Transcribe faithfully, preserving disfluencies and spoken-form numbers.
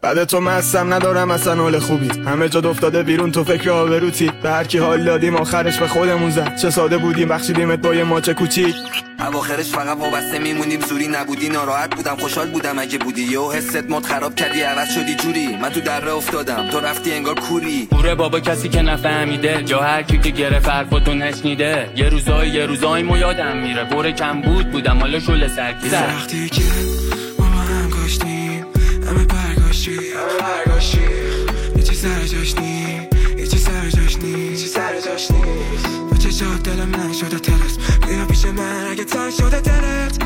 بعد تو مستم ندارم اصلا حال خوبی، همه جا افتاده بیرون تو فکر آبروتی، به هر کی حال دادیم آخرش به خودمون زد. چه ساده بودیم بخشیدیمت با یه ماچ کوچیک، اواخرش فقط وابسته میمونیم زوری نبودی. ناراحت بودم خوشحال بودم اگه بودی، یهو حست مد خراب کردی عوض شدی جوری. من تو دره افتادم تو رفتی انگار کوری. کوره بابا کسی که نفهمیده، جا هر کی که گرفت حرفاتو نشنیده. یه روزای یه روزای مو یادم میره، بره کم بود بودم حالا شل سرگیره. وقتی که ما با هم کاشتیم همه برگاشتی همه برگاشتی، یه چی سر جاش نی یه چی سر جاش نی یه چی سر جاش نیست. با چه جاد دلم نشده ترس، بیا پیش من اگه تنگ شده دلت.